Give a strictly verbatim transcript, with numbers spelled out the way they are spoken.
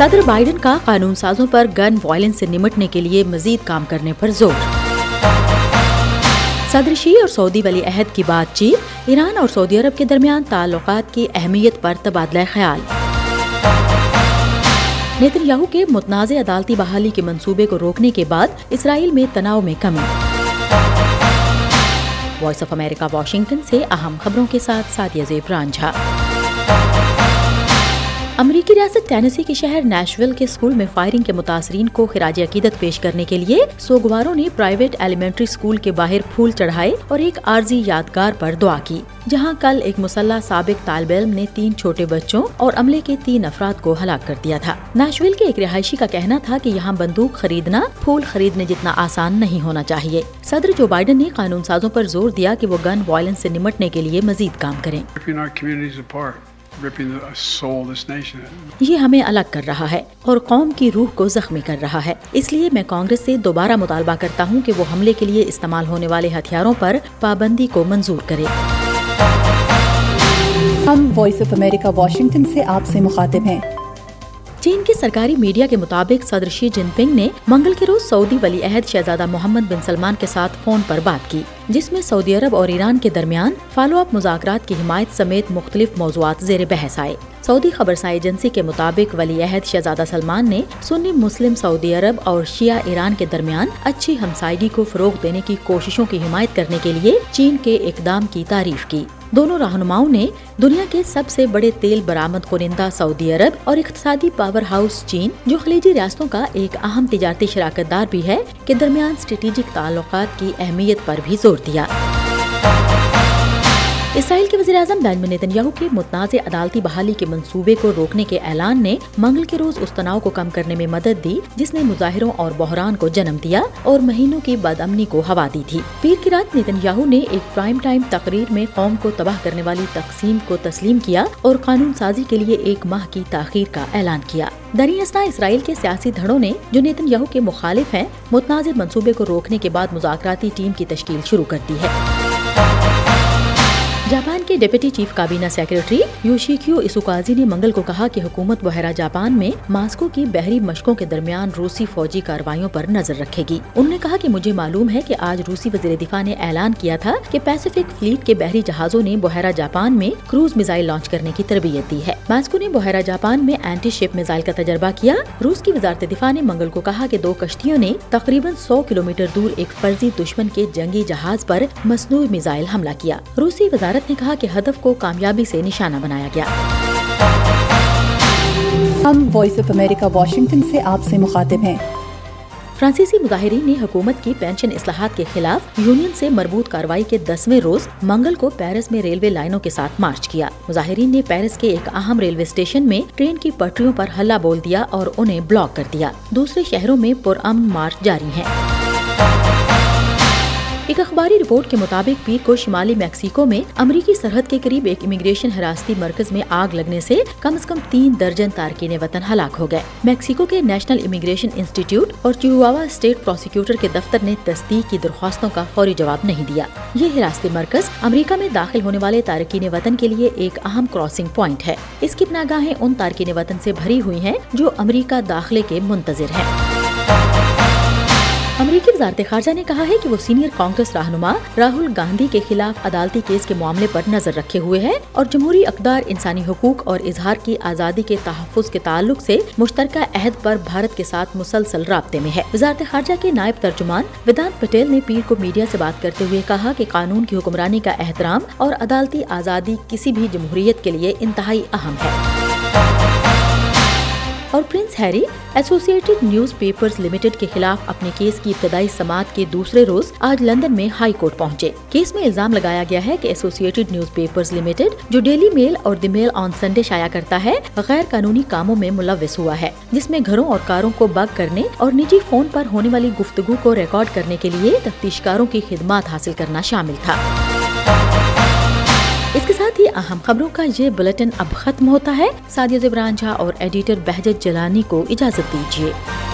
صدر بائیڈن کا قانون سازوں پر گن وائلنس سے نمٹنے کے لیے مزید کام کرنے پر زور۔ صدر شی اور سعودی ولی عہد کی بات چیت، ایران اور سعودی عرب کے درمیان تعلقات کی اہمیت پر تبادلہ خیال۔ نیتن یاہو کے متنازع عدالتی بحالی کے منصوبے کو روکنے کے بعد اسرائیل میں تناؤ میں کمی۔ وائس آف امریکہ واشنگٹن سے اہم خبروں کے ساتھ سعدیہ زیب رانجھا۔ امریکی ریاست ٹینیسی کے شہر نیشویل کے اسکول میں فائرنگ کے متاثرین کو خراج عقیدت پیش کرنے کے لیے سوگواروں نے پرائیویٹ ایلیمنٹری اسکول کے باہر پھول چڑھائے اور ایک عارضی یادگار پر دعا کی، جہاں کل ایک مسلح سابق طالب علم نے تین چھوٹے بچوں اور عملے کے تین افراد کو ہلاک کر دیا تھا۔ نیشویل کے ایک رہائشی کا کہنا تھا کہ یہاں بندوق خریدنا پھول خریدنے جتنا آسان نہیں ہونا چاہیے۔ صدر جو بائیڈن نے قانون سازوں پر زور دیا کہ وہ گن وائلنس سے نمٹنے کے لیے مزید کام کریں۔ یہ ہمیں الگ کر رہا ہے اور قوم کی روح کو زخمی کر رہا ہے، اس لیے میں کانگریس سے دوبارہ مطالبہ کرتا ہوں کہ وہ حملے کے لیے استعمال ہونے والے ہتھیاروں پر پابندی کو منظور کرے۔ ہم وائس آف امریکہ واشنگٹن سے آپ سے مخاطب ہیں۔ چین کے سرکاری میڈیا کے مطابق صدر شی جن پنگ نے منگل کے روز سعودی ولی عہد شہزادہ محمد بن سلمان کے ساتھ فون پر بات کی، جس میں سعودی عرب اور ایران کے درمیان فالو اپ مذاکرات کی حمایت سمیت مختلف موضوعات زیر بحث آئے۔ سعودی خبرساں ایجنسی کے مطابق ولی عہد شہزادہ سلمان نے سنی مسلم سعودی عرب اور شیعہ ایران کے درمیان اچھی ہمسائیگی کو فروغ دینے کی کوششوں کی حمایت کرنے کے لیے چین کے اقدام کی تعریف کی۔ دونوں رہنماؤں نے دنیا کے سب سے بڑے تیل برآمد کنندہ سعودی عرب اور اقتصادی پاور ہاؤس چین، جو خلیجی ریاستوں کا ایک اہم تجارتی شراکت دار بھی ہے، کے درمیان اسٹریٹجک تعلقات کی اہمیت پر بھی زور دیا۔ اسرائیل کے وزیر اعظم بنیامین نیتن یاہو کے متنازع عدالتی بحالی کے منصوبے کو روکنے کے اعلان نے منگل کے روز اس تناؤ کو کم کرنے میں مدد دی جس نے مظاہروں اور بحران کو جنم دیا اور مہینوں کی بدامنی کو ہوا دی تھی۔ پیر کی رات نیتن یاہو نے ایک پرائم ٹائم تقریر میں قوم کو تباہ کرنے والی تقسیم کو تسلیم کیا اور قانون سازی کے لیے ایک ماہ کی تاخیر کا اعلان کیا۔ دریں اثنا اسرائیل کے سیاسی دھڑوں نے، جو نیتن یاہو کے مخالف ہیں، متنازع منصوبے کو روکنے کے بعد مذاکراتی ٹیم کی تشکیل شروع کر دی ہے۔ جاپان کے ڈپٹی چیف کابینہ سیکرٹری یوشیکیو اسوکازی نے منگل کو کہا کہ حکومت بحیرہ جاپان میں ماسکو کی بحری مشقوں کے درمیان روسی فوجی کارروائیوں پر نظر رکھے گی۔ انہوں نے کہا کہ مجھے معلوم ہے کہ آج روسی وزیر دفاع نے اعلان کیا تھا کہ پیسیفک فلیٹ کے بحری جہازوں نے بحیرہ جاپان میں کروز میزائل لانچ کرنے کی تربیت دی ہے۔ ماسکو نے بحیرہ جاپان میں اینٹی شپ میزائل کا تجربہ کیا۔ روس کی وزارت دفاع نے منگل کو کہا کہ دو کشتیوں نے تقریباً سو کلومیٹر دور ایک فرضی دشمن کے جنگی جہاز پر مصنوعی میزائل حملہ کیا۔ روسی وزارت نے کہا کہ ہدف کو کامیابی سے نشانہ بنایا گیا۔ ہم وائس آف امریکہ واشنگٹن سے آپ سے مخاطب ہیں۔ فرانسیسی مظاہرین نے حکومت کی پینشن اصلاحات کے خلاف یونین سے مربوط کارروائی کے دسویں روز منگل کو پیرس میں ریلوے لائنوں کے ساتھ مارچ کیا۔ مظاہرین نے پیرس کے ایک اہم ریلوے اسٹیشن میں ٹرین کی پٹریوں پر ہلہ بول دیا اور انہیں بلاک کر دیا۔ دوسرے شہروں میں پرامن مارچ جاری ہیں۔ ایک اخباری رپورٹ کے مطابق پیر کو شمالی میکسیکو میں امریکی سرحد کے قریب ایک امیگریشن حراستی مرکز میں آگ لگنے سے کم از کم تین درجن تارکین وطن ہلاک ہو گئے۔ میکسیکو کے نیشنل امیگریشن انسٹی ٹیوٹ اور چیواوا اسٹیٹ پروسیکیوٹر کے دفتر نے تصدیق کی درخواستوں کا فوری جواب نہیں دیا۔ یہ حراستی مرکز امریکہ میں داخل ہونے والے تارکین وطن کے لیے ایک اہم کراسنگ پوائنٹ ہے۔ اس کی پناہگاہیں ان تارکین وطن سے بھری ہوئی ہیں جو امریکہ داخلے کے منتظر ہیں۔ امریکی وزارت خارجہ نے کہا ہے کہ وہ سینئر کانگریس رہنما راہل گاندھی کے خلاف عدالتی کیس کے معاملے پر نظر رکھے ہوئے ہے اور جمہوری اقدار، انسانی حقوق اور اظہار کی آزادی کے تحفظ کے تعلق سے مشترکہ عہد پر بھارت کے ساتھ مسلسل رابطے میں ہے۔ وزارت خارجہ کے نائب ترجمان ویدانت پٹیل نے پیر کو میڈیا سے بات کرتے ہوئے کہا کہ قانون کی حکمرانی کا احترام اور عدالتی آزادی کسی بھی جمہوریت کے لیے انتہائی اہم ہے۔ اور پرنس ہیری ایسوسی ایٹڈ نیوز پیپرز لمیٹڈ کے خلاف اپنے کیس کی ابتدائی سماعت کے دوسرے روز آج لندن میں ہائی کورٹ پہنچے۔ کیس میں الزام لگایا گیا ہے کہ Associated Newspapers Limited, جو ڈیلی میل اور دی میل آن سنڈے شائع کرتا ہے، غیر قانونی کاموں میں ملوث ہوا ہے، جس میں گھروں اور کاروں کو بگ کرنے اور نجی فون پر ہونے والی گفتگو کو ریکارڈ کرنے کے لیے تفتیشکاروں کی خدمات حاصل کرنا شامل تھا۔ اس کے ساتھ ہی اہم خبروں کا یہ بلیٹن اب ختم ہوتا ہے۔ سعدیہ زیب رانجھا اور ایڈیٹر بہجت جلانی کو اجازت دیجیے۔